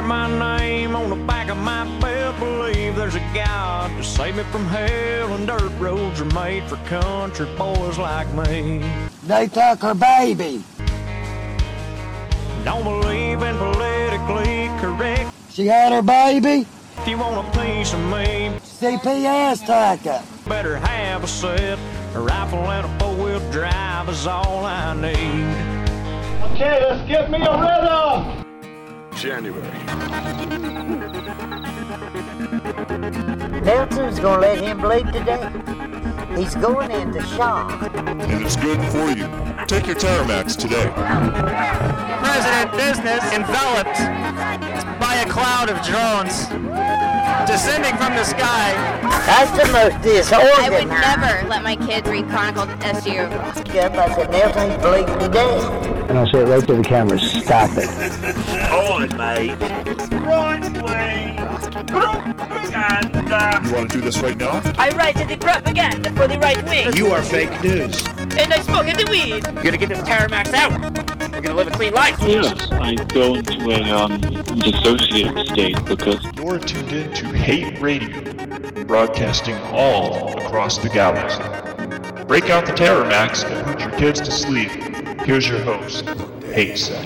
my name on the back of my belt, believe there's a God to save me from hell, and dirt roads are made for country boys like me. They took her baby. Don't believe in politically correct. She had her baby. If you want a piece of me, CPS took her. better have a set. A rifle and a four-wheel drive is all I need. Okay, let's get me a rhythm. January. Nelson's gonna let him bleed today. He's going into shock. And it's good for you. Take your Terramax today. President business enveloped by a cloud of drones descending from the sky. That's the most disorganized. I would never let my kids read Chronicle SU. Yep, I said Nelson's bleeding today. And I'll say it right to the camera, stop it. Hold it, mate. Right, please. And, You want to do this right now? I write the propaganda for the right wing. You are fake news. And I smoke the weed. We're gonna get this Terramax out. We're gonna live a clean life. Yes, I go into a dissociative state because you're tuned in to Hate Radio, broadcasting all across the galaxy. Break out the Terramax and put your kids to sleep. Here's your host, Hate Sec.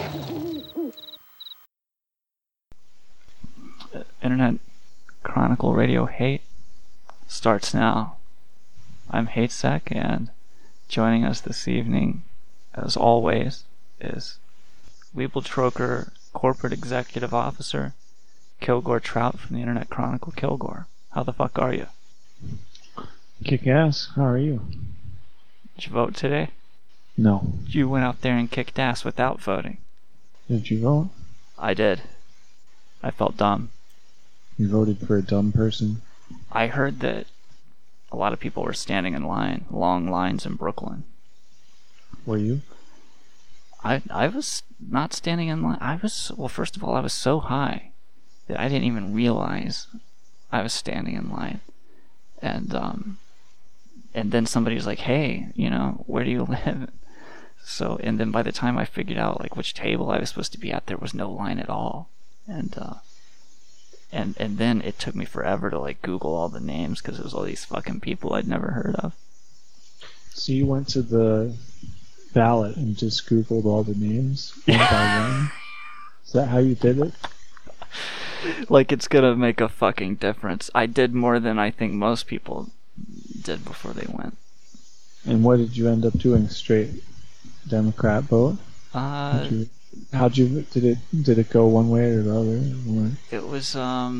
Internet Chronicle Radio Hate starts now. I'm HateSec, and joining us this evening, as always, is Weeble Troker Corporate Executive Officer Kilgore Trout from the Internet Chronicle. Kilgore, how the fuck are you? Kick ass. How are you? Did you vote today? No. You went out there and kicked ass without voting. Did you vote? I did. I felt dumb. You voted for a dumb person? I heard that a lot of people were standing in line, long lines in Brooklyn. Were you? I was not standing in line. Well, first of all, I was so high that I didn't even realize I was standing in line. And then somebody was like, hey, where do you live? So, and then by the time I figured out like which table I was supposed to be at, there was no line at all. And then it took me forever to like Google all the names because it was all these fucking people I'd never heard of. So you went to the ballot and just Googled all the names one by one? Is that how you did it? Like it's gonna make a fucking difference. I did more than I think most people did before they went. And what did you end up doing? Straight Democrat vote? Did it go one way or the other? Or? It was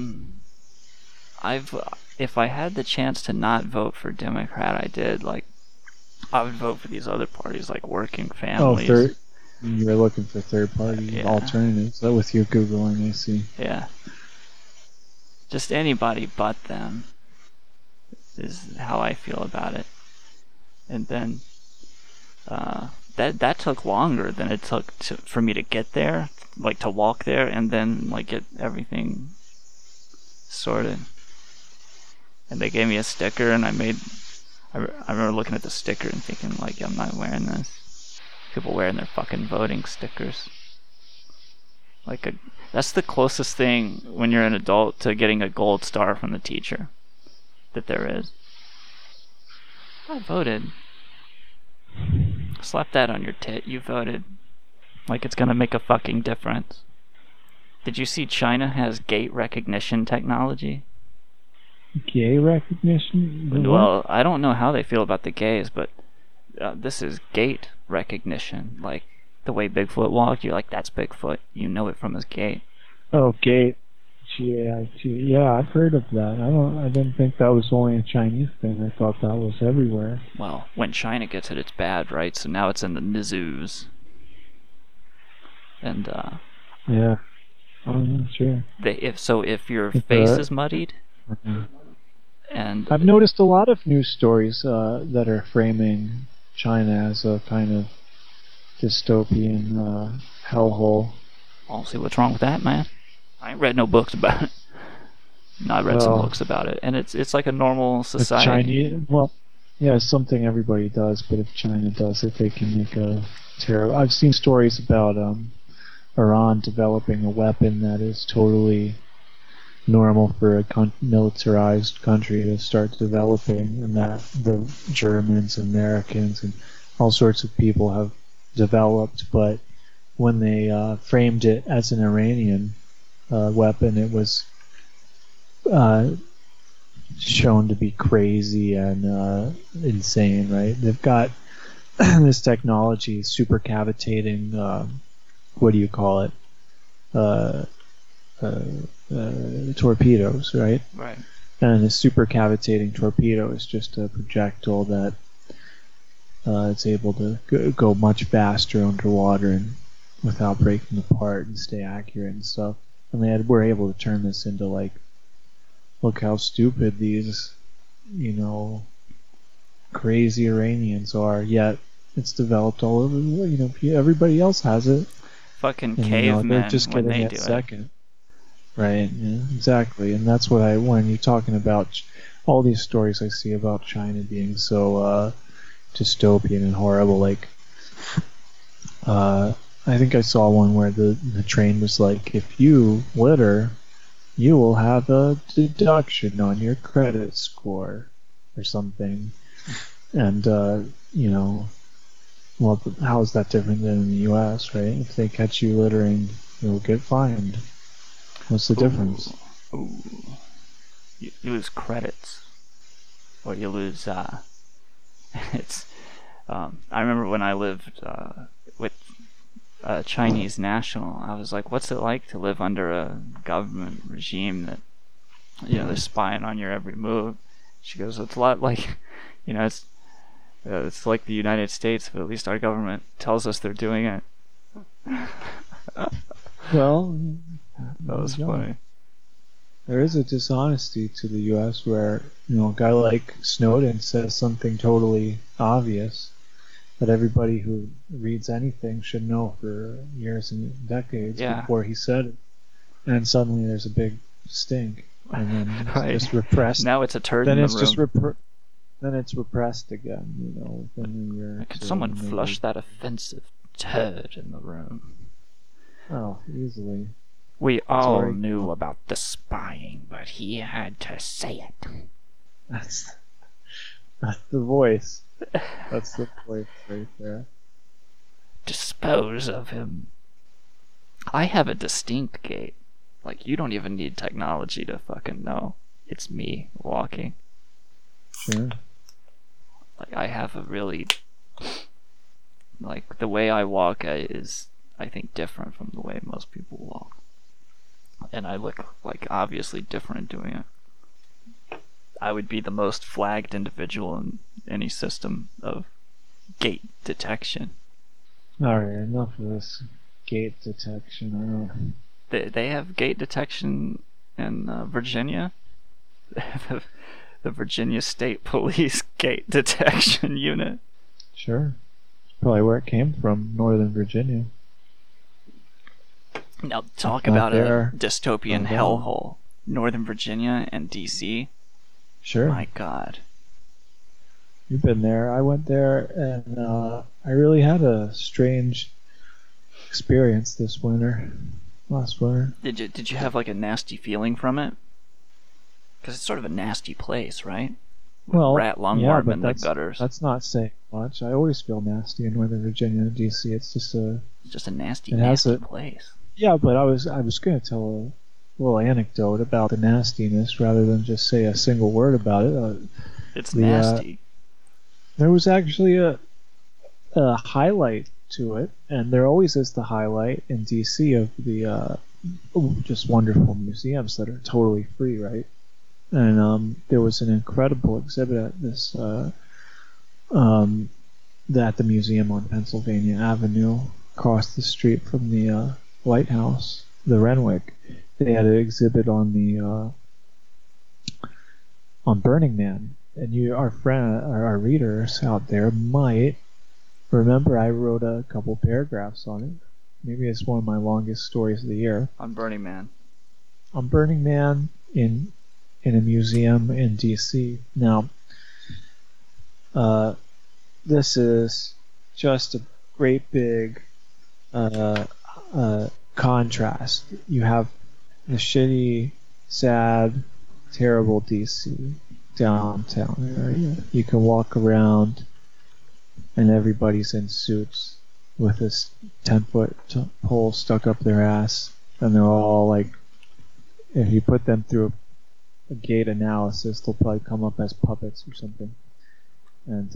if I had the chance to not vote for Democrat, I did. Like I would vote for these other parties like Working Families. Oh, you were looking for third party alternatives. That with your Googling, I see. Yeah. Just anybody but them is how I feel about it. And then that took longer than it took for me to get there, like to walk there and then like get everything sorted. And they gave me a sticker, and I remember looking at the sticker and thinking like, I'm not wearing this. People wearing their fucking voting stickers. That's the closest thing when you're an adult to getting a gold star from the teacher that there is. I voted. Slap that on your tit. You voted. Like it's gonna make a fucking difference. Did you see China has gait recognition technology? Gay recognition? Well, I don't know how they feel about the gays, but this is gait recognition. Like the way Bigfoot walked, you're like, that's Bigfoot. You know it from his gait. Oh, gait. Yeah, I've heard of that. I didn't think that was only a Chinese thing. I thought that was everywhere. Well, when China gets it, it's bad, right? So now it's in the zoos. And yeah. Oh, sure. If your face is muddied, and I've noticed a lot of news stories that are framing China as a kind of dystopian hellhole. I'll see what's wrong with that, man. I ain't read no books about it. No, I read some books about it, and it's like a normal society. It's something everybody does, but if China does it, they can make a terrible... I've seen stories about Iran developing a weapon that is totally normal for a militarized country to start developing, and that the Germans, Americans, and all sorts of people have developed. But when they framed it as an Iranian weapon, it was shown to be crazy and insane, right? They've got this technology, supercavitating, what do you call it? Torpedoes, right? Right. And a supercavitating torpedo is just a projectile that it's able to go much faster underwater and without breaking apart and stay accurate and stuff. And they were able to turn this into like, look how stupid these, crazy Iranians are. Yet it's developed all over. Everybody else has it. Fucking and, cavemen they're just when getting they it do second. Right. Yeah, exactly. And that's what when you're talking about all these stories I see about China being so dystopian and horrible, like I think I saw one where the train was like, if you litter, you will have a deduction on your credit score or something. And, well, how is that different than in the U.S., right? If they catch you littering, you'll get fined. What's the difference? Ooh. You lose credits. Or you lose, it's, I remember when I lived, with a Chinese national, I was like, what's it like to live under a government regime that, they're spying on your every move? She goes, it's a lot like, it's like the United States, but at least our government tells us they're doing it. Well, that was funny. There is a dishonesty to the U.S. where, a guy like Snowden says something totally obvious that everybody who reads anything should know for years and decades before he said it. And suddenly there's a big stink. And then it's just repressed. Now it's a turd in the room. Then it's repressed again, within a year. Could someone flush that offensive turd in the room? Oh, easily. We all knew about the spying, but he had to say it. That's the voice. That's the voice right there. Dispose of him. I have a distinct gait. Like, you don't even need technology to fucking know. It's me walking. Sure. Like, I have a really... Like, the way I walk is, I think, different from the way most people walk. And I look, like, obviously different doing it. I would be the most flagged individual in any system of gait detection. Alright, enough of this gait detection. They have gate detection in Virginia. The Virginia State Police Gate Detection Unit. Sure. Probably where it came from, Northern Virginia. Now talk about a dystopian hellhole. Northern Virginia and DC. Sure. My God. You've been there. I went there, and I really had a strange experience this winter. Last winter. Did you have like a nasty feeling from it? Because it's sort of a nasty place, right? With rat lungworm in the gutters. That's not saying much. I always feel nasty in Northern Virginia and DC. It's just a nasty place. Yeah, but I was going to tell a little anecdote about the nastiness rather than just say a single word about it. It's nasty. There was actually a highlight to it, and there always is the highlight in DC of the just wonderful museums that are totally free, right? And there was an incredible exhibit at this at the museum on Pennsylvania Avenue, across the street from the lighthouse, the Renwick. They had an exhibit on the on Burning Man, and our readers out there might remember I wrote a couple paragraphs on it. Maybe it's one of my longest stories of the year. On Burning Man. On Burning Man in a museum in DC. Now, this is just a great big contrast. You have the shitty, sad, terrible DC downtown area. You can walk around and everybody's in suits with this 10-foot pole stuck up their ass, and they're all like, if you put them through a gait analysis, they'll probably come up as puppets or something. And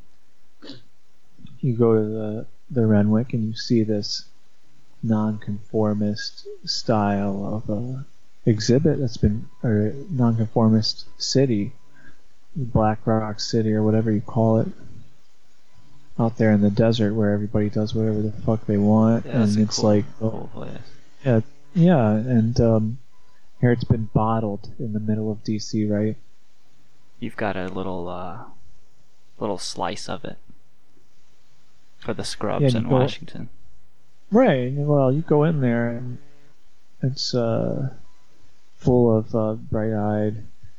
you go to the Renwick and you see this nonconformist style of exhibit that's been, or nonconformist city, Black Rock City or whatever you call it, out there in the desert where everybody does whatever the fuck they want. Yeah, and it's cool, like, cool place. yeah, and here it's been bottled in the middle of DC, right? You've got a little slice of it for the scrubs in Washington. Right. Well, you go in there and it's full of bright-eyed,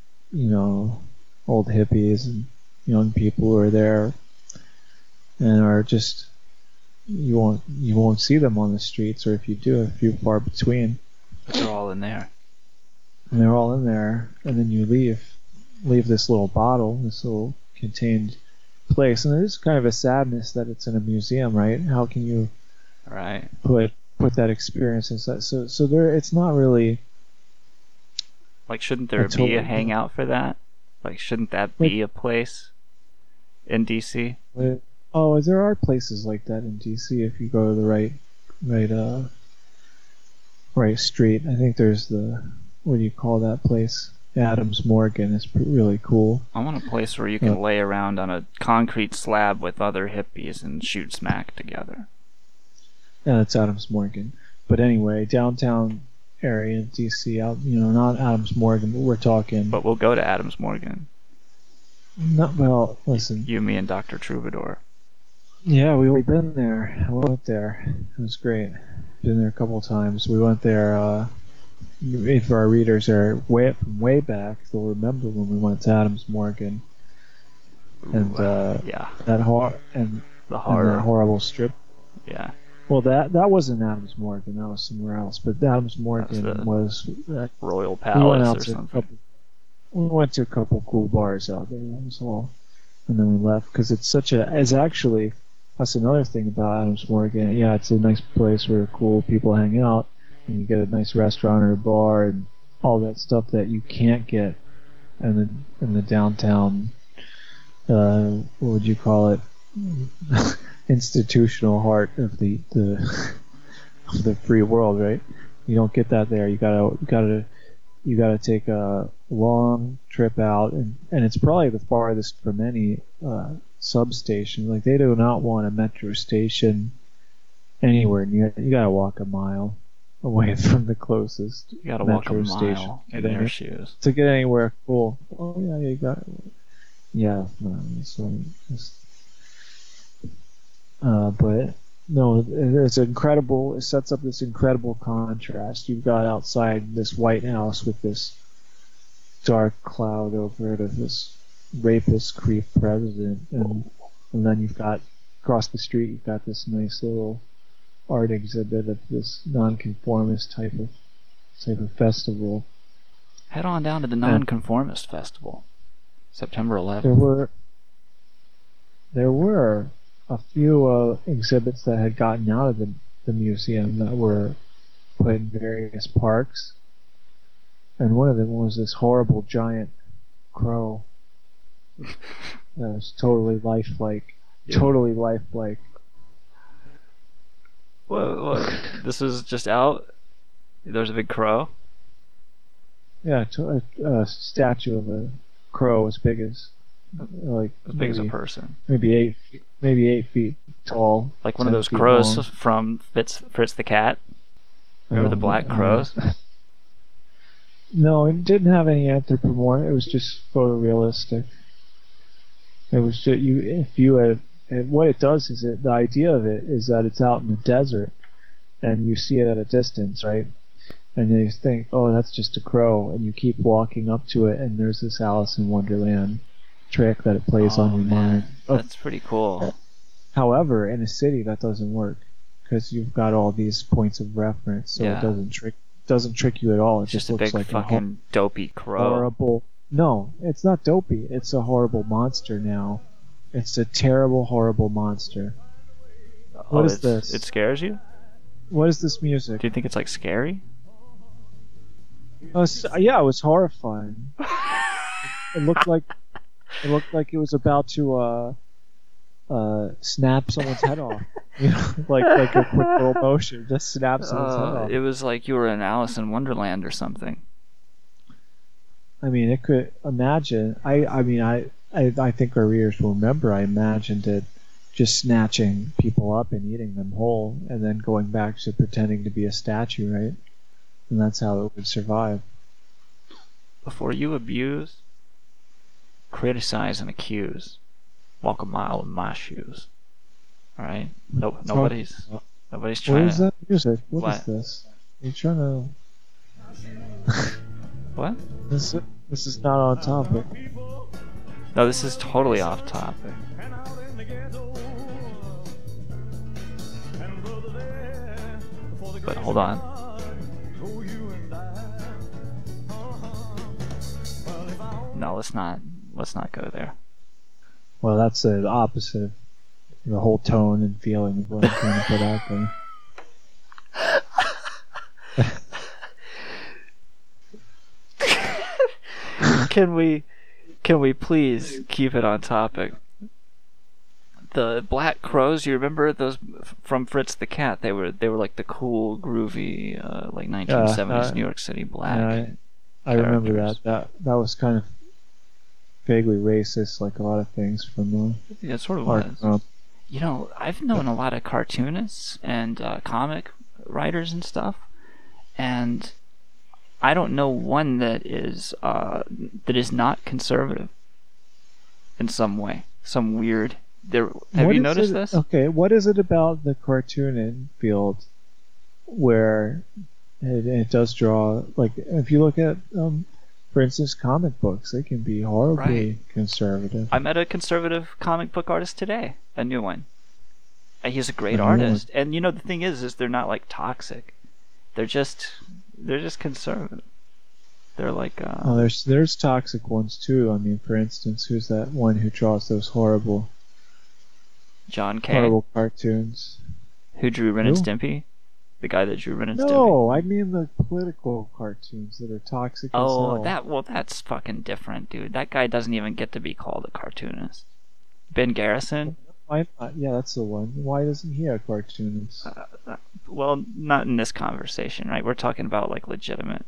old hippies and young people who are there and are just, you won't see them on the streets, or if you do, a few far between. But they're all in there. And they're all in there, and then you leave this little bottle, this little contained place, and there's kind of a sadness that it's in a museum, right? How can you put that experience inside? So there, it's not really. Like, shouldn't there be a hangout for that? Like, shouldn't that be a place in DC? Oh, there are places like that in DC if you go to the right street. I think there's what do you call that place? Adams Morgan. It's really cool. I want a place where you can lay around on a concrete slab with other hippies and shoot smack together. Yeah, that's Adams Morgan. But anyway, downtown area in DC, not Adams Morgan, but we're talking. But we'll go to Adams Morgan. Well, listen. You, me, and Dr. Troubadour. Yeah, we've been there. I went there. It was great. Been there a couple of times. We went there. If our readers are way back, they'll remember when we went to Adams Morgan. And yeah, that horrible strip. Yeah. Well, that wasn't Adams Morgan. That was somewhere else. But Adams Morgan was Royal Palace or something. We went to a couple cool bars out there. That was all, and then we left because that's another thing about Adams Morgan. Yeah, it's a nice place where cool people hang out, and you get a nice restaurant or a bar and all that stuff that you can't get in the downtown. What would you call it? Institutional heart of the of the free world, right? You don't get that there. You gotta take a long trip out, and it's probably the farthest from any substation. Like, they do not want a metro station anywhere near. You gotta walk a mile away from the closest. You gotta metro walk a mile station in their shoes to get anywhere cool. Oh yeah, you got it. Yeah, but no, it's incredible. It sets up this incredible contrast. You've got outside this White House with this dark cloud over it of this rapist creep president, and then you've got across the street you've got this nice little art exhibit of this nonconformist type of festival. Head on down to the Nonconformist Festival, September 11th. There were a few exhibits that had gotten out of the museum that were put in various parks, and one of them was this horrible giant crow that was totally lifelike. Yeah. Totally lifelike. What? This is just out? There's a big crow? Yeah, a statue of a crow as big as a person. Maybe 8 feet tall. Like one of those crows long. From Fritz the Cat. Remember the black crows? No, it didn't have any anthropomorph. It was just photorealistic. It was just, what it does is the idea of it is that it's out in the desert, and you see it at a distance, right? And you think, oh, that's just a crow, and you keep walking up to it, and there's this Alice in Wonderland trick that it plays on your mind. That's pretty cool. However, in a city, that doesn't work. because you've got all these points of reference, so Yeah. it doesn't trick you at all. It It's just just a looks big like fucking dopey crow. horrible. No, it's not dopey. It's a horrible monster now. It's a terrible, horrible monster. What is this? It scares you? What is this music? Do you think it's like scary? Yeah, it was horrifying. It looked like it was about to snap someone's head off. You know, like a quick little motion, just snap someone's head off. It was like you were in Alice in Wonderland or something. I mean, it could imagine. I think our readers will remember. I imagined it just snatching people up and eating them whole, and then going back to pretending to be a statue, right? And that's how it would survive. Before you abuse, criticize, and accuse, walk a mile in my shoes. All right? Nobody's trying What is to. that music? What What? is this? Are you trying to? What? This is not on topic. No, this is totally off topic. But hold on. No, let's not go there. Well, that's the opposite of the whole tone and feeling of what I'm trying to put out there. Can we please keep it on topic? The Black Crows, you remember those from Fritz the Cat? They were like the cool, groovy, like 1970s New York City black. Yeah, I remember characters. that. That was kind of vaguely racist, like a lot of things from Yeah, it sort of art was. world. You know, I've known a lot of cartoonists and comic writers and stuff, and I don't know one that is not conservative in some way, some weird. Have you noticed this? Okay, what is it about the cartooning field where it does draw, like, if you look at, for instance, comic books, they can be horribly conservative. I met a conservative comic book artist today, a new one. And he's a great A new artist, and you know the thing is they're not like toxic. They're just conservative. They're like. Oh, there's toxic ones too. I mean, for instance, who's that one who draws those horrible John K. horrible cartoons? Who drew Ren and Who? Stimpy? The guy that drew Ren and Stimpy. No, I mean the political cartoons that are toxic as Oh, hell. that's fucking different, dude. That guy doesn't even get to be called a cartoonist. Ben Garrison? Why not? Yeah, that's the one. Why isn't he a cartoonist? Well, not in this conversation, right? We're talking about like legitimate,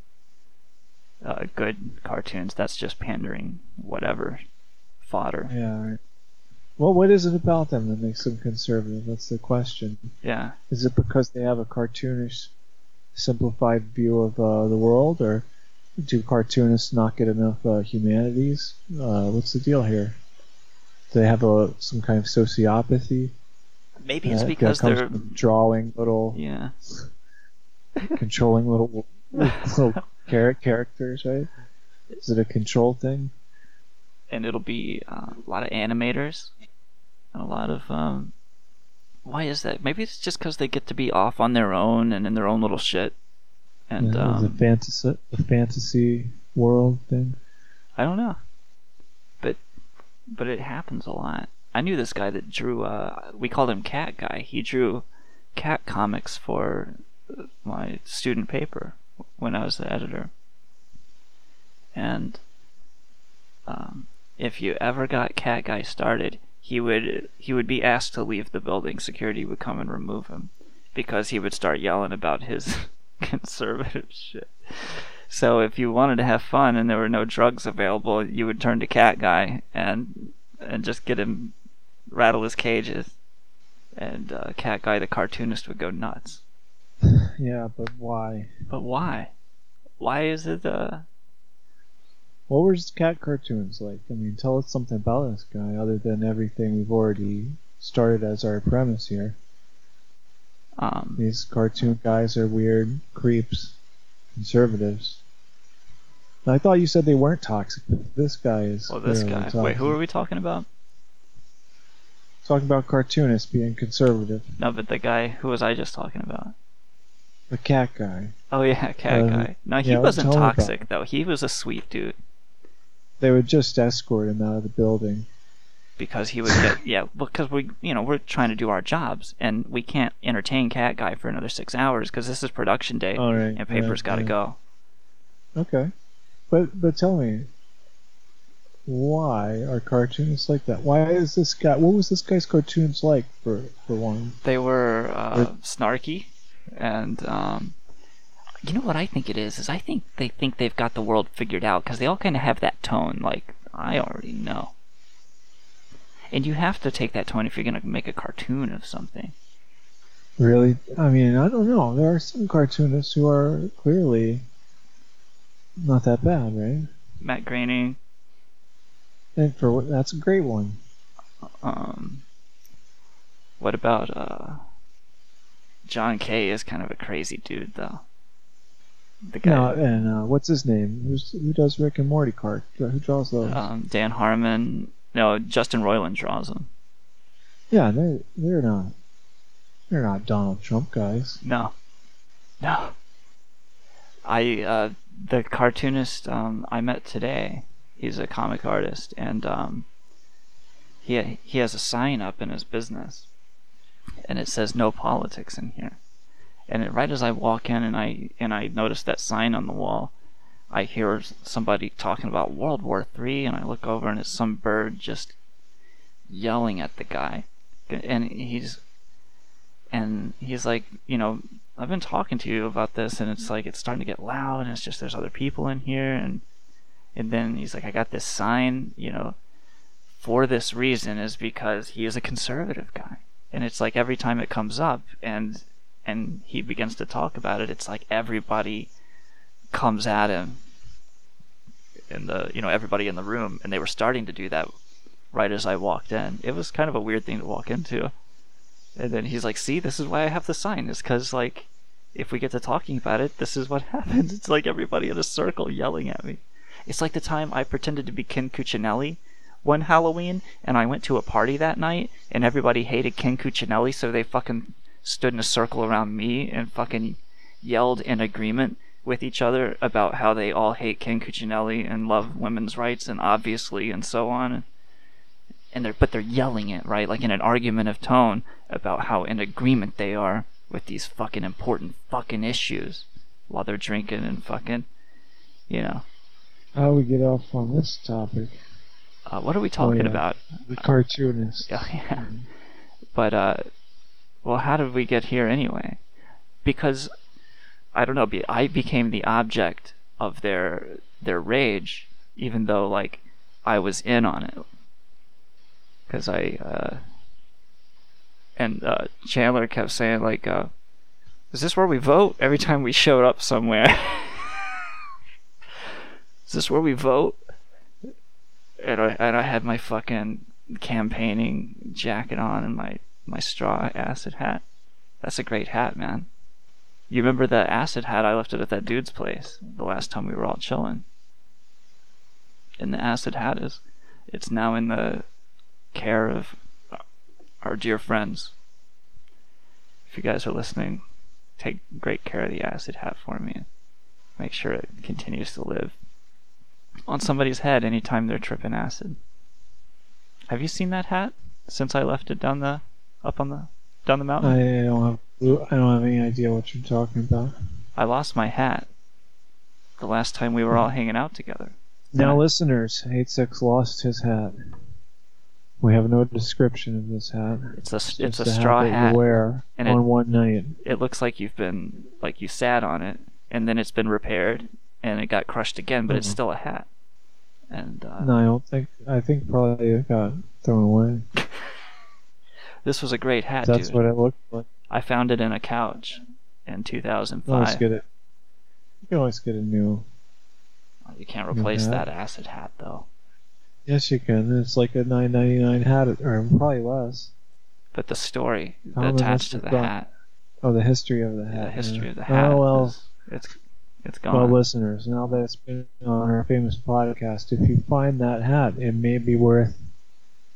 good cartoons. That's just pandering, whatever, fodder. Yeah, right. Well, what is it about them that makes them conservative? That's the question. Yeah. Is it because they have a cartoonish, simplified view of the world, or do cartoonists not get enough humanities? What's the deal here? Do they have some kind of sociopathy? Maybe it's that because comes they're from drawing little, yeah, controlling little characters, right? Is it a control thing? and it'll be a lot of animators and a lot of why is that? Maybe it's just because they get to be off on their own and in their own little shit. And The fantasy world thing. I don't know, but it happens a lot. I knew this guy that drew. We called him Cat Guy. He drew cat comics for my student paper when I was the editor. And if you ever got Cat Guy started, he would be asked to leave the building. Security would come and remove him because he would start yelling about his conservative shit. So if you wanted to have fun and there were no drugs available, you would turn to Cat Guy and just get him, rattle his cages, and Cat Guy the cartoonist would go nuts. Yeah, but why? But why? Why is it What were his cat cartoons like? I mean, tell us something about this guy other than everything we've already started as our premise here. These cartoon guys are weird creeps, conservatives. I thought you said they weren't toxic, but this guy is. Well, this clearly guy. toxic. Wait, who are we talking about? Talking about cartoonists being conservative. No, but the guy, who was I just talking about? The cat guy. Oh yeah, cat guy. No, he wasn't tell me about toxic though. He was a sweet dude. They would just escort him out of the building. Because he would get because we're trying to do our jobs and we can't entertain cat guy for another 6 hours because this is production day and paper's got to go. Okay, but tell me, why are cartoonists like that? Why is this guy? What was this guy's cartoons like for one? They were snarky, and you know what I think it is I think they think they've got the world figured out because they all kind of have that tone like I already know. And you have to take that tone if you're going to make a cartoon of something. Really? I mean, I don't know. There are some cartoonists who are clearly not that bad, right? Matt Groening. And that's a great one. What about John Kay is kind of a crazy dude, though. The guy. No, and what's his name? Who does Rick and Morty Who draws those? Dan Harmon. No, Justin Roiland draws them. Yeah, they're not Donald Trump guys. No. The cartoonist I met today, he's a comic artist, and he has a sign up in his business, and it says "No politics" in here. And right as I walk in and I notice that sign on the wall, I hear somebody talking about World War III, and I look over and it's some bird just yelling at the guy, and he's like, I've been talking to you about this, and it's like it's starting to get loud, and it's just there's other people in here, and then he's like, I got this sign, for this reason is because he is a conservative guy, and it's like every time it comes up and he begins to talk about it, it's like everybody comes at him in the everybody in the room, and they were starting to do that right as I walked in. It was kind of a weird thing to walk into, and then he's like, see, this is why I have the sign, is because like if we get to talking about it, this is what happens. It's like everybody in a circle yelling at me. It's like the time I pretended to be Ken Cuccinelli one Halloween, and I went to a party that night, and everybody hated Ken Cuccinelli, so they fucking stood in a circle around me and fucking yelled in agreement with each other about how they all hate Ken Cuccinelli and love women's rights and obviously and so on, but they're yelling it, right, like in an argumentative tone about how in agreement they are with these fucking important fucking issues while they're drinking and fucking, How do we get off on this topic? What are we talking about? The cartoonist. Oh, yeah. But well, how did we get here anyway? Because I don't know, I became the object of their rage, even though like I was in on it. Because Chandler kept saying like, is this where we vote? Every time we showed up somewhere. Is this where we vote? And I had my fucking campaigning jacket on and my straw acid hat. That's a great hat, man. You remember the acid hat I left it at that dude's place the last time we were all chilling? And the acid hat it's now in the care of our dear friends. If you guys are listening, take great care of the acid hat for me. Make sure it continues to live on somebody's head anytime they're tripping acid. Have you seen that hat since I left it down the mountain? I don't have any idea what you're talking about. I lost my hat the last time we were all hanging out together. Now, listeners, 86 lost his hat. We have no description of this hat. It's a straw hat you wear and on one night. It looks like you sat on it, and then it's been repaired, and it got crushed again, but it's still a hat. And no, I don't think. I think probably it got thrown away. This was a great hat, That's dude. what it looked like. I found it in a couch in 2005. You can always get a new. You can't replace that acid hat, though. Yes, you can. It's like a $9.99 hat, or probably less. But the story attached to the hat. Oh, the history of the hat. The history of the hat. Oh well, it's gone. Well, listeners, now that it's been on our famous podcast, if you find that hat, it may be worth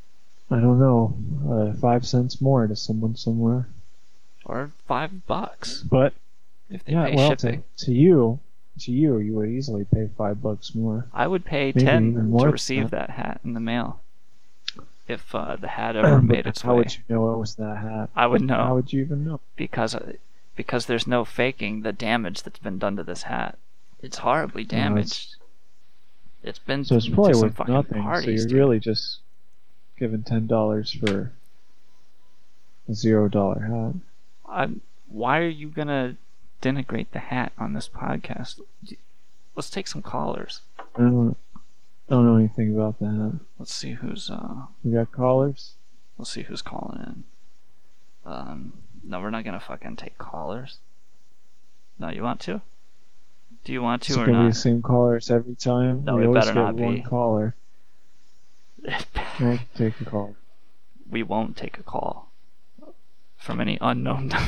I don't know, 5 cents more to someone somewhere. Or $5. But if they yeah, pay well, shipping. to you, you would easily pay $5 more. I would pay Maybe 10 even more to than receive that. that hat in the mail. If the hat ever made its How way. would you know it was that hat? I would know. How would you even know? Because there's no faking the damage that's been done to this hat. It's horribly damaged. It's been So it's to probably some worth fucking nothing. parties, So you're dude. really just giving $10 for a $0 hat. Why are you gonna denigrate the hat on this podcast? Let's take some callers. I don't know anything about the hat. Let's see who's We got callers? Let's see who's calling in. No, we're not gonna fucking take callers. No, you want to? Do you want to It's or gonna be not? the same callers every time. No, we it always better get not one be. caller. We'll take a call. We won't take a call from any unknown number.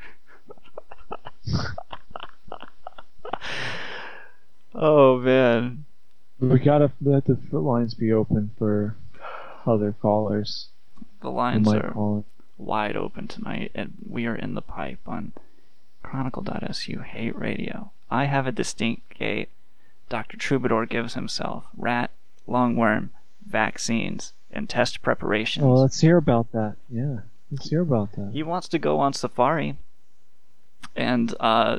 Oh man. We gotta let the lines be open for other callers. The who lines might are call wide open tonight, and we are in the pipe on Chronicle.su Hate Radio. I have a distinct gate. Dr. Troubadour gives himself rat, lungworm, vaccines, and test preparations. Well, let's hear about that. Yeah, let's hear about that. He wants to go on safari, and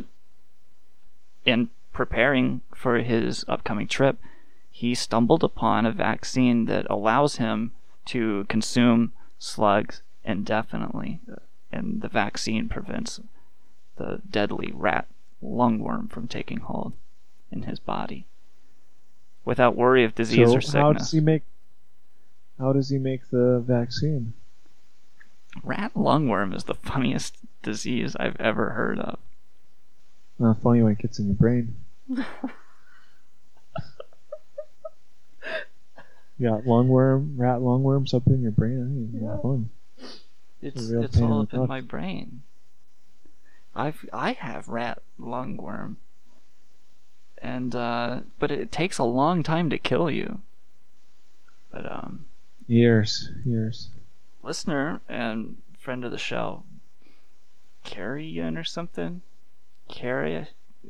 in preparing for his upcoming trip, he stumbled upon a vaccine that allows him to consume slugs indefinitely, and the vaccine prevents the deadly rat lungworm from taking hold in his body without worry of disease or sickness. How does he make the vaccine? Rat lungworm is the funniest disease I've ever heard of. Not funny when it gets in your brain. You got rat lungworms up in your brain. That ain't no fun. It's all up in my brain. I have rat lungworm, and but it takes a long time to kill you. But Years. listener and friend of the show, Carrion or something, Carrion,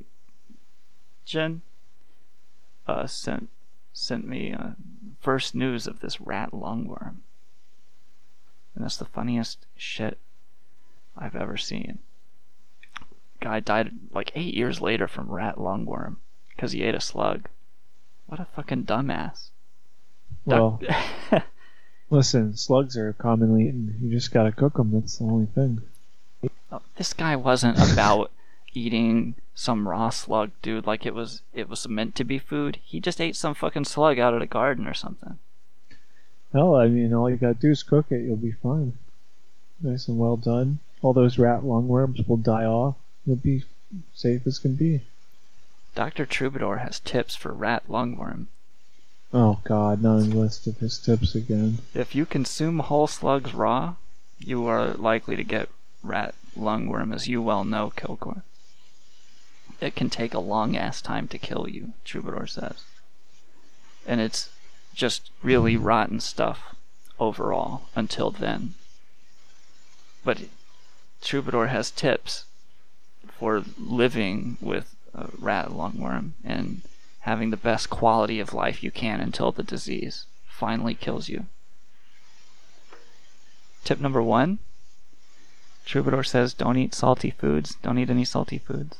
sent me first news of this rat lungworm, and that's the funniest shit I've ever seen. Guy died like 8 years later from rat lungworm because he ate a slug. What a fucking dumbass. Well, listen, slugs are commonly eaten. You just gotta cook them. That's the only thing. Oh, this guy wasn't about eating some raw slug, dude. Like it was meant to be food. He just ate some fucking slug out of the garden or something. Hell, I mean, all you gotta do is cook it. You'll be fine. Nice and well done. All those rat lungworms will die off. You'll be safe as can be. Dr. Troubadour has tips for rat lungworm. Oh god, not on the list of his tips again. If you consume whole slugs raw, you are likely to get rat lungworm, as you well know, Kilgore. It can take a long-ass time to kill you, Troubadour says. And it's just really rotten stuff overall until then. But Troubadour has tips for living with rat lungworm and having the best quality of life you can until the disease finally kills you. Tip number 1, Troubadour says don't eat salty foods. Don't eat any salty foods.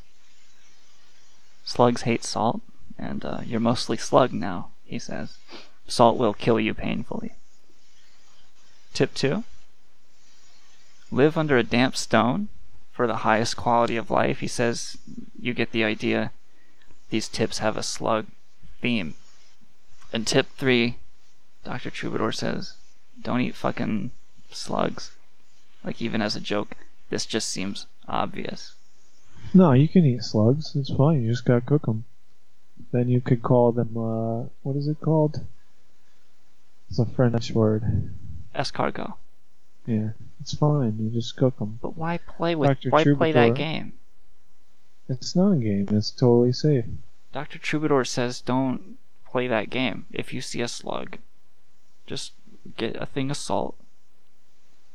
Slugs hate salt, and you're mostly slug now, he says. Salt will kill you painfully. Tip 2, live under a damp stone for the highest quality of life. He says you get the idea. These tips have a slug theme. And tip 3, Dr. Troubadour says, don't eat fucking slugs. Like, even as a joke, this just seems obvious. No, you can eat slugs. It's fine. You just gotta cook them. Then you could call them, what is it called? It's a French word. Escargot. Yeah, it's fine. You just cook them. But why play with? Dr. Why play Troubadour, that game? It's not a game. It's totally safe. Dr. Troubadour says don't play that game. If you see a slug, just get a thing of salt,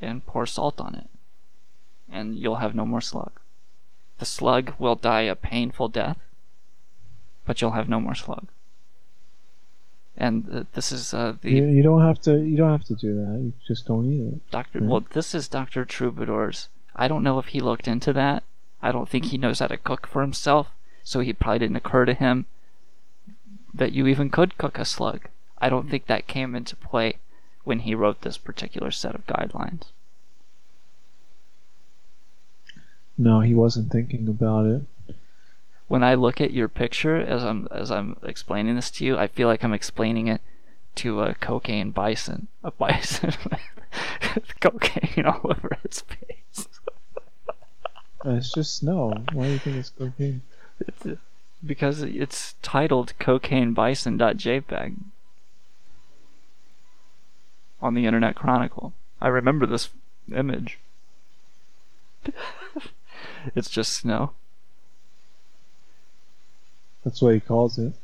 and pour salt on it, and you'll have no more slug. The slug will die a painful death, but you'll have no more slug. And this is the you don't have to do that. You just don't eat it. Well, this is Dr. Troubadour's. I don't know if he looked into that. I don't think he knows how to cook for himself, so it probably didn't occur to him that you even could cook a slug. I don't think that came into play when he wrote this particular set of guidelines. No, he wasn't thinking about it. When I look at your picture as I'm explaining this to you, I feel like I'm explaining it to a cocaine bison. A bison with cocaine all over its face. It's just snow. Why do you think it's cocaine? Because it's titled cocainebison.jpg on the Internet Chronicle. I remember this image. It's just snow. That's what he calls it.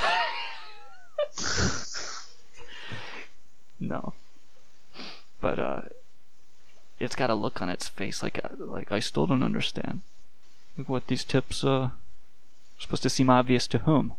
No. But it's got a look on its face like I still don't understand. Look what these tips supposed to seem obvious to whom?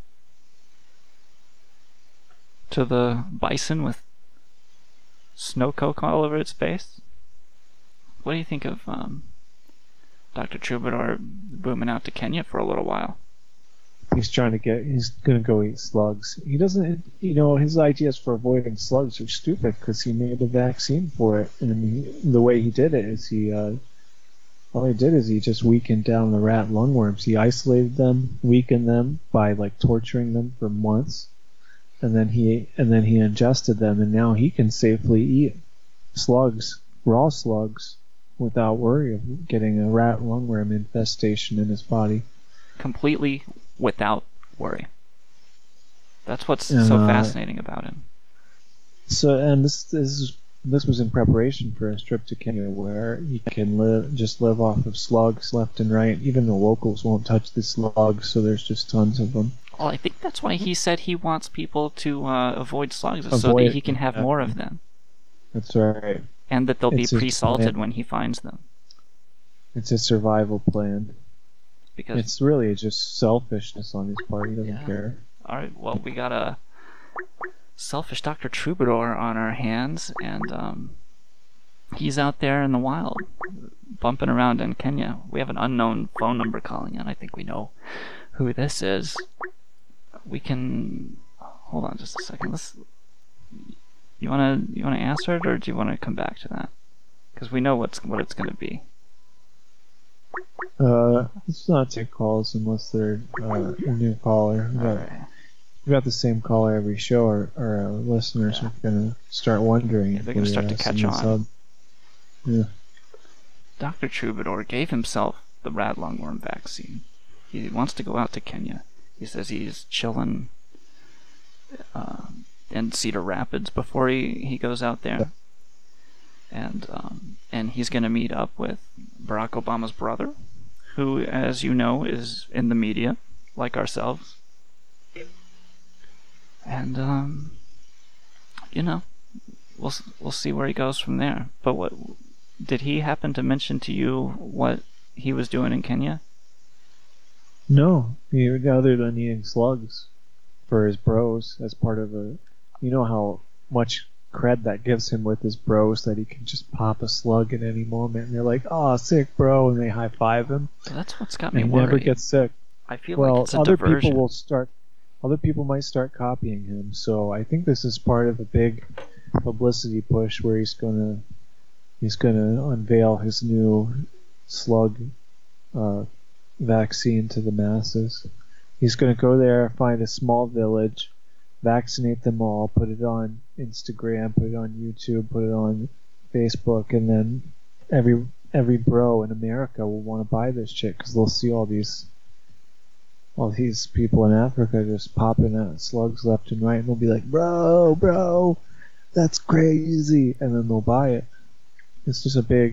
To the bison with snow coke all over its face? What do you think of Dr. Troubadour booming out to Kenya for a little while? He's gonna go eat slugs. He doesn't, his ideas for avoiding slugs are stupid because he made a vaccine for it, and the way he did it is all he did is he just weakened down the rat lungworms. He isolated them, weakened them by torturing them for months, and then he ingested them, and now he can safely eat slugs, raw slugs, without worry of getting a rat lungworm infestation in his body. Completely without worry. That's what's so fascinating about him. So, and this was in preparation for his trip to Kenya, where he can live off of slugs left and right. Even the locals won't touch the slugs, so there's just tons of them. Well, I think that's why he said he wants people to avoid slugs, so that he can have more of them. That's right. And that they'll be pre-salted when he finds them. It's a survival plan. Because it's really just selfishness on his part. He doesn't care. Alright, well, we got a selfish Dr. Troubadour on our hands, and he's out there in the wild, bumping around in Kenya. We have an unknown phone number calling in. I think we know who this is. We can... Hold on just a second. You wanna answer it, or do you want to come back to that? Because we know what it's going to be. Let's not take calls unless they're a new caller. We got the same caller every show. Our listeners are going to start wondering. They're going to start to catch on. Yeah. Dr. Troubadour gave himself the rat lungworm vaccine. He wants to go out to Kenya. He says he's chilling in Cedar Rapids before he goes out there. And he's going to meet up with Barack Obama's brother, who, as you know, is in the media, like ourselves. And, we'll see where he goes from there. But what did he happen to mention to you what he was doing in Kenya? No, other than eating slugs for his bros as part of a... You know how much cred that gives him with his bros, that he can just pop a slug at any moment, and they're like, "Oh, sick, bro," and they high five him. That's what's got me worried. worried. Never gets sick. I feel like it's a diversion. Other people might start copying him. So I think this is part of a big publicity push where he's gonna unveil his new slug vaccine to the masses. He's gonna go there, find a small village, vaccinate them all, put it on Instagram, put it on YouTube, put it on Facebook, and then every bro in America will want to buy this shit because they'll see all these people in Africa just popping out slugs left and right, and they'll be like, bro, that's crazy, and then they'll buy it. It's just a big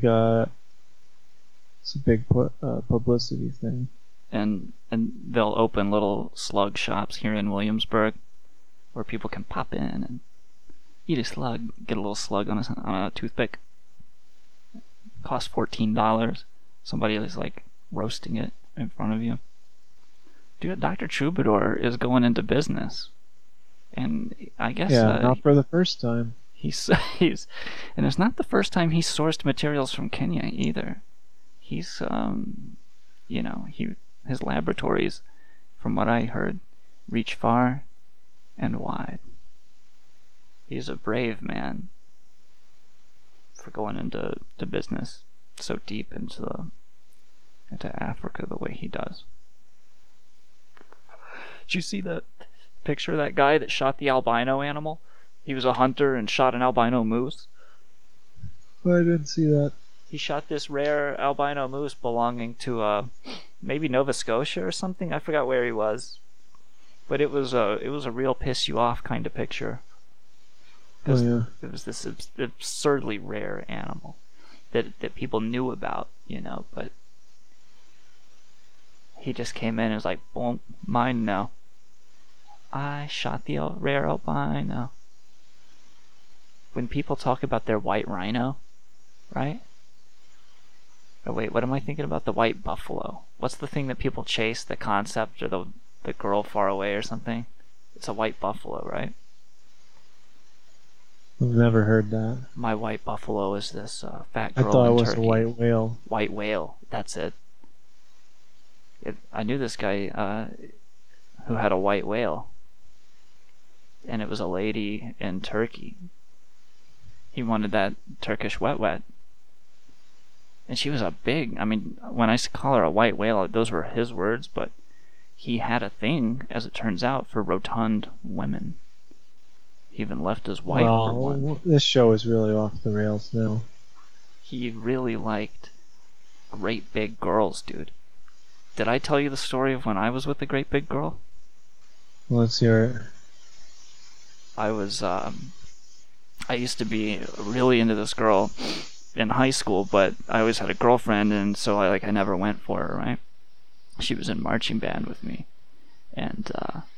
publicity thing. And they'll open little slug shops here in Williamsburg where people can pop in and eat a slug, get a little slug on a toothpick. Cost $14. Somebody is like roasting it in front of you. Dude, Dr. Troubadour is going into business. And I guess... Yeah, not for the first time. He's and it's not the first time he's sourced materials from Kenya either. He's, you know, his laboratories, from what I heard, reach far and wide. He's a brave man for going into business so deep into Africa the way he does. Did you see that picture of that guy that shot the albino animal? He was a hunter and shot an albino moose. I didn't see that. He shot this rare albino moose belonging to maybe Nova Scotia or something. I forgot where he was, but it was a real piss you off kind of picture. Oh, yeah. It was this absurdly rare animal that people knew about, you know, but he just came in and was like, boom, mine now. I shot the rare albino. When people talk about their white rhino, right? Oh wait, what am I thinking about? The white buffalo. What's the thing that people chase? The concept or the girl far away or something? It's a white buffalo, right? I've never heard that. My white buffalo is this fat girl I thought in it was Turkey. a white whale. White whale, that's it. I knew this guy who had a white whale. And it was a lady in Turkey. He wanted that Turkish wet. And she was a big, I mean, when I call her a white whale, those were his words, but he had a thing, as it turns out, for rotund women. He even left his wife for one. This show is really off the rails now. He really liked great big girls, dude. Did I tell you the story of when I was with a great big girl? Let's hear it. I used to be really into this girl in high school, but I always had a girlfriend, and so I never went for her, right? She was in marching band with me, and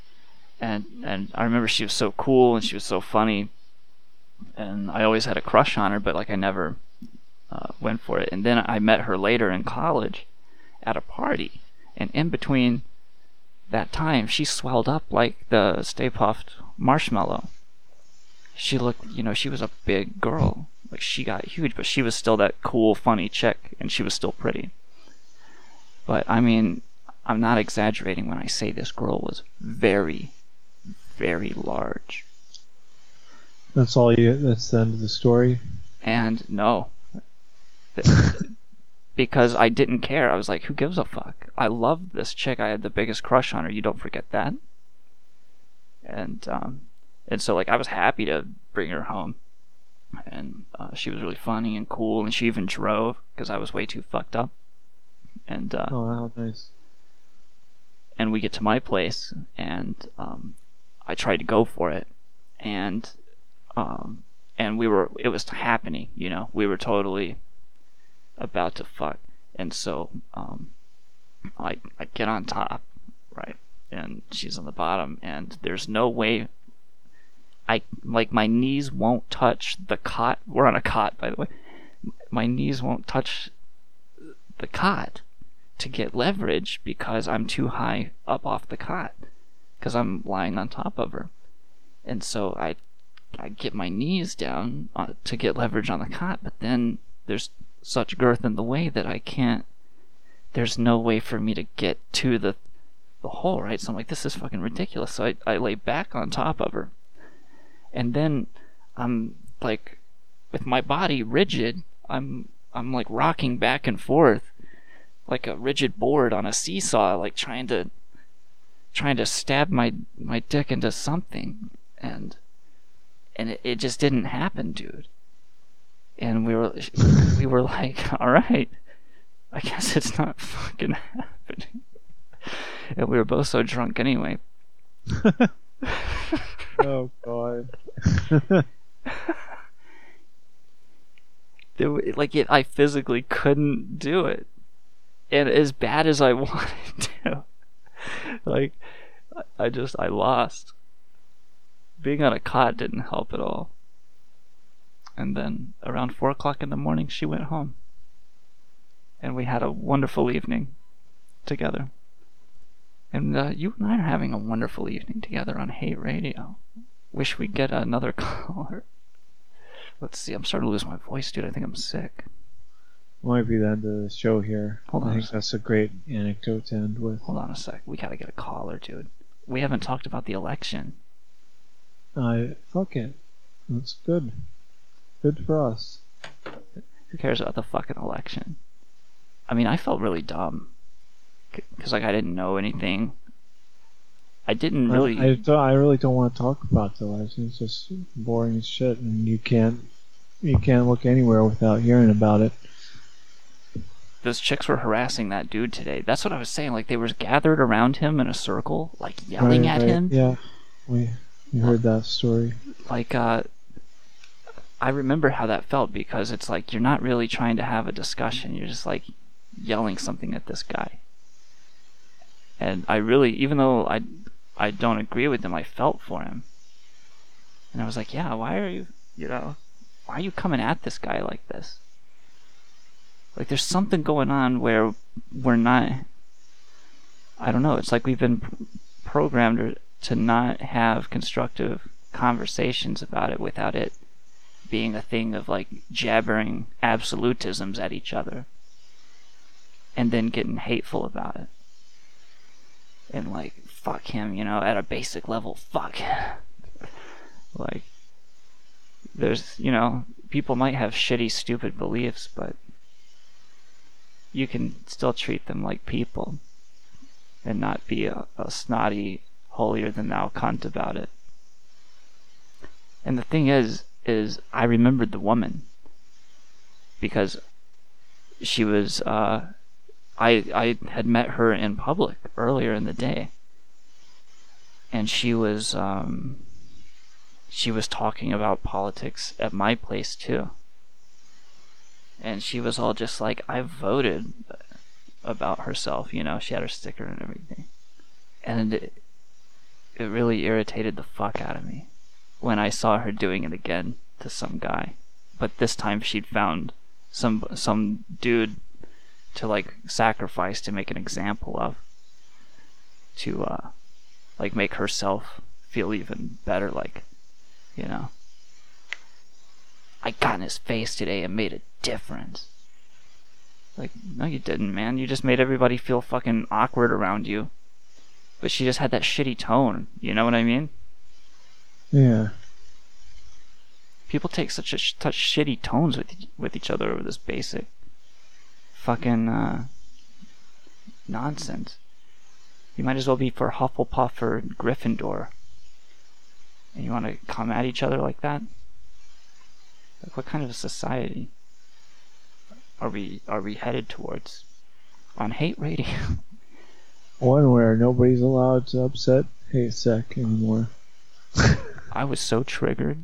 I remember she was so cool and she was so funny, and I always had a crush on her, but I never went for it. And then I met her later in college at a party, and in between that time, she swelled up like the Stay Puft Marshmallow. She looked, you know, she was a big girl. Like, she got huge, but she was still that cool, funny chick, and she was still pretty. But, I mean, I'm not exaggerating when I say this girl was very, very large. That's the end of the story? And no. Because I didn't care. I was like, who gives a fuck? I loved this chick. I had the biggest crush on her. You don't forget that. And so, I was happy to bring her home. And she was really funny and cool, and she even drove, because I was way too fucked up. And oh, how nice. And we get to my place, and I tried to go for it, and it was happening, you know, we were totally about to fuck. And so I get on top, right, and she's on the bottom, and there's no way my knees won't touch the cot. We're on a cot, by the way. My knees won't touch the cot to get leverage because I'm too high up off the cot, because I'm lying on top of her. And so I get my knees down to get leverage on the cot, but then there's such girth in the way that I can't. There's no way for me to get to the hole, right? So I'm like, this is fucking ridiculous. So I lay back on top of her. And then I'm like, with my body rigid, I'm like rocking back and forth like a rigid board on a seesaw, like trying to stab my dick into something, and it just didn't happen, dude. And we were like, all right, I guess it's not fucking happening. And we were both so drunk anyway. Oh god. I physically couldn't do it, and as bad as I wanted to, I lost. Being on a cot didn't help at all. And then around 4 o'clock in the morning, she went home. and we had a wonderful evening together. And you and I are having a wonderful evening together on Hate Radio. Wish we'd get another caller. Let's see, I'm starting to lose my voice, dude. I think I'm sick. Might be the end of the show here. Hold on I think that's a great anecdote to end with. Hold on a sec. We gotta get a caller, dude. We haven't talked about the election. Fuck it. That's good. Good for us. Who cares about the fucking election? I mean, I felt really dumb. Because, like, I didn't know anything. I didn't really... I really don't want to talk about the election. It's just boring as shit, and you can't look anywhere without hearing about it. Those chicks were harassing that dude today. That's what I was saying. Like, they were gathered around him in a circle, like, yelling at him. Yeah, we heard that story. Like, I remember how that felt, because it's like, you're not really trying to have a discussion. You're just, like, yelling something at this guy. And I really, even though I don't agree with him, I felt for him. And I was like, yeah, why are you coming at this guy like this? Like, there's something going on where we're not, I don't know, it's like we've been programmed to not have constructive conversations about it without it being a thing of, like, jabbering absolutisms at each other and then getting hateful about it. And, like, fuck him, at a basic level, fuck. Like, there's, people might have shitty, stupid beliefs, but you can still treat them like people and not be a snotty, holier-than-thou cunt about it. And the thing is I remembered the woman, because she was, I had met her in public earlier in the day, and she was talking about politics at my place too, and she was all just like, I voted, about herself, she had her sticker and everything, and it really irritated the fuck out of me when I saw her doing it again to some guy, but this time she'd found some dude to, like, sacrifice to make an example of, to like, make herself feel even better, like, I got in his face today and made a difference. Like, no you didn't, man. You just made everybody feel fucking awkward around you. But she just had that shitty tone, you know what I mean? Yeah. People take such shitty tones with each other over this basic fucking nonsense. You might as well be for Hufflepuff or Gryffindor, and you want to come at each other like that? Like, what kind of a society are we headed towards on Hate Radio? One where nobody's allowed to upset Hate Sec anymore. I was so triggered.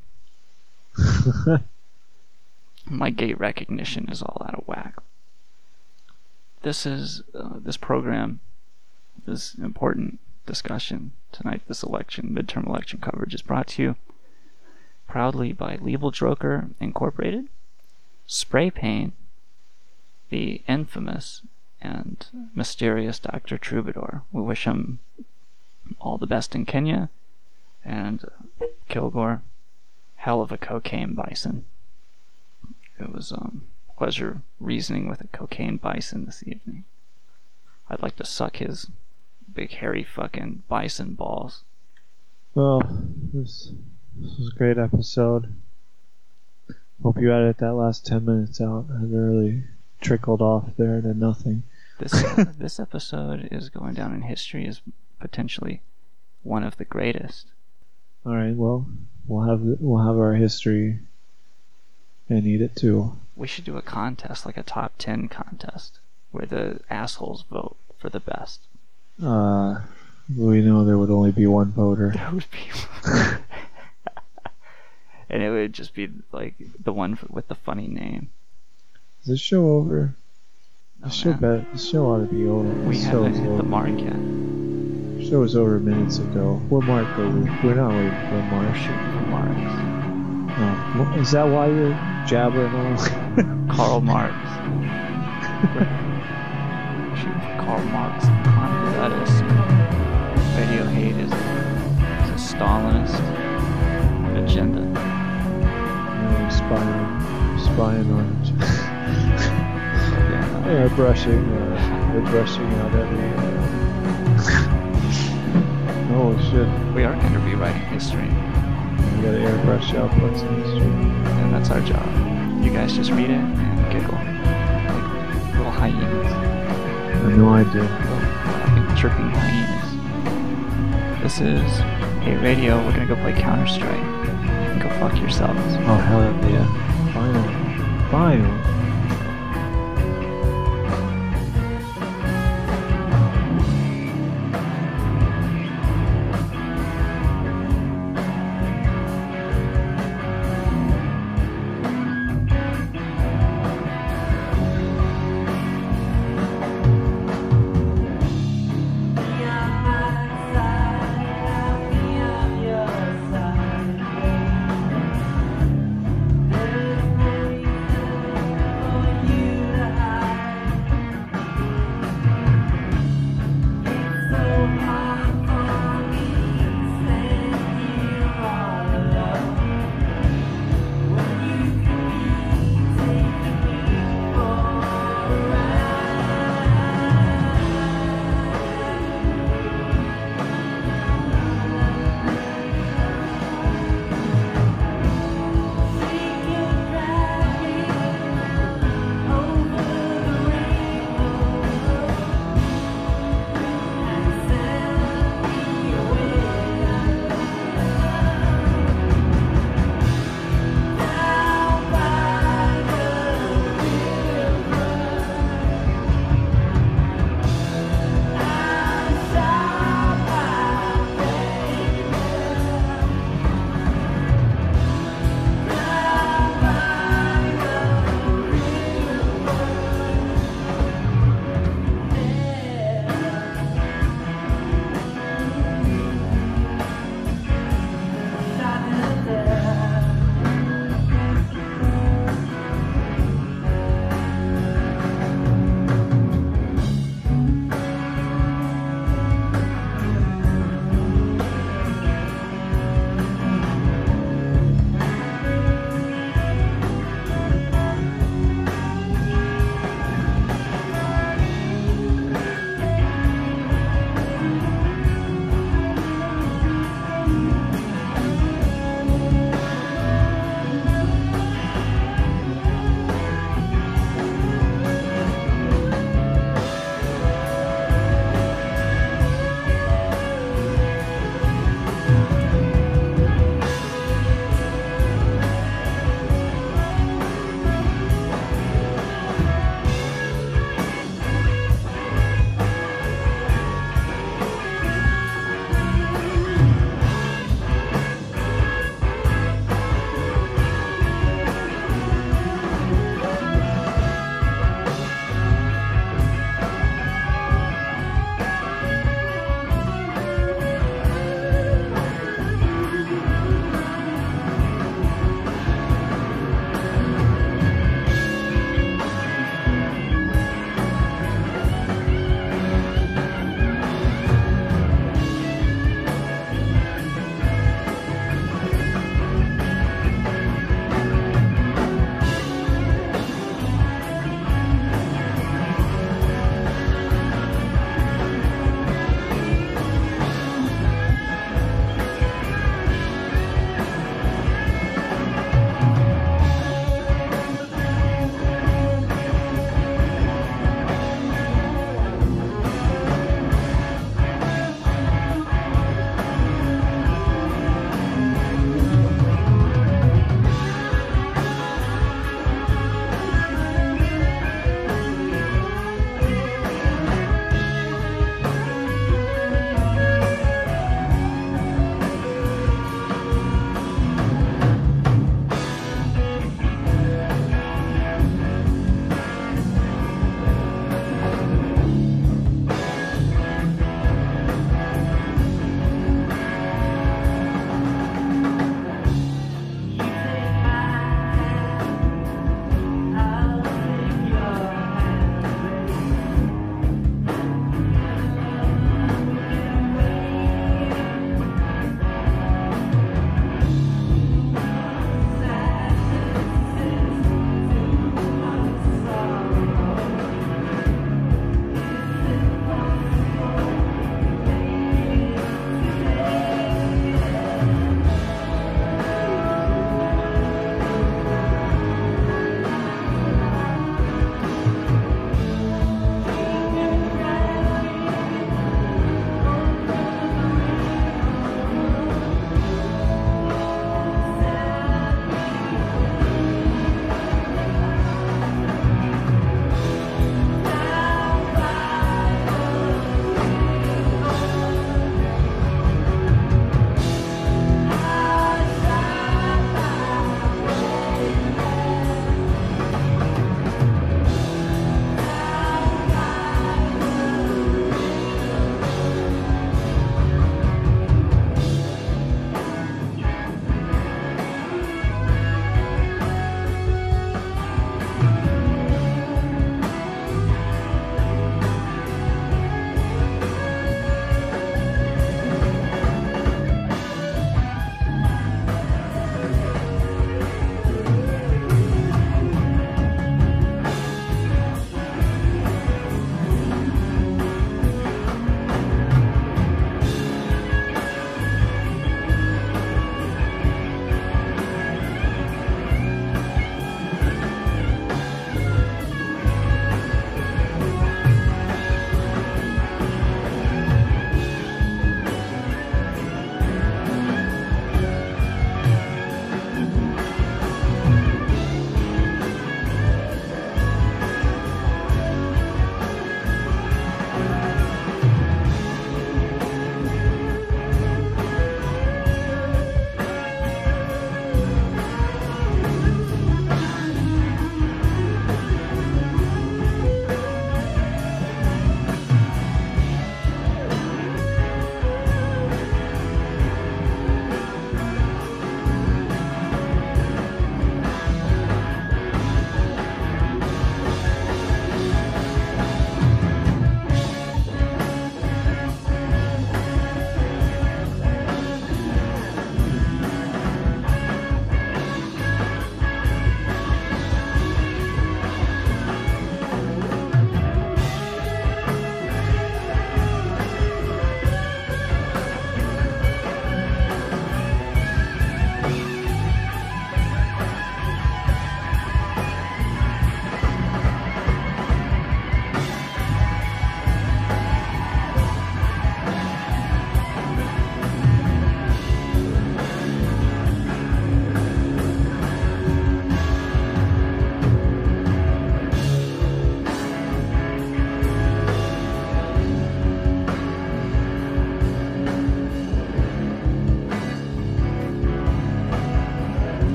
My gate recognition is all out of whack. This program, this important discussion tonight, this midterm election coverage, is brought to you proudly by Liebel Droker Incorporated, Spray Paint, the infamous and mysterious Dr. Troubadour. We wish him all the best in Kenya, and Kilgore, hell of a cocaine bison. It was pleasure reasoning with a cocaine bison this evening. I'd like to suck his big hairy fucking bison balls. Well, this was a great episode. Hope you added that last 10 minutes out. It really trickled off there to nothing. This episode is going down in history as potentially one of the greatest. All right, well, we'll have our history and eat it too. We should do a contest, like a top 10 contest, where the assholes vote for the best. We know there would only be one voter. There would be one. And it would just be like the one with the funny name. Is this show over? This show ought to be over. We haven't hit the mark yet. The show was over minutes ago. What mark are we? We're not waiting for a mark. We're shooting for marks. Oh, is that why you're jabbering on? Karl Marx. Karl Marx and communist lettuce. Radio hate is a Stalinist agenda. Really spying on it. They're brushing out every. Oh shit! We are going to be writing history. We gotta airbrush out what's in history. And that's our job. You guys just read it and giggle. Like little hyenas. I know I do. Like chirping hyenas. This is Hey Radio. We're gonna go play Counter-Strike. Go fuck yourselves. Oh hell yeah. Finally.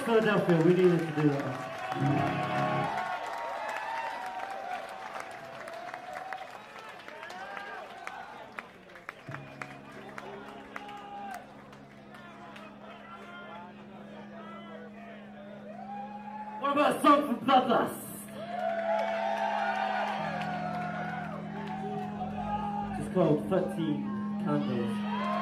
Philadelphia. We needed to do that. What about a song from Bloodlust? It's called 13 Candles.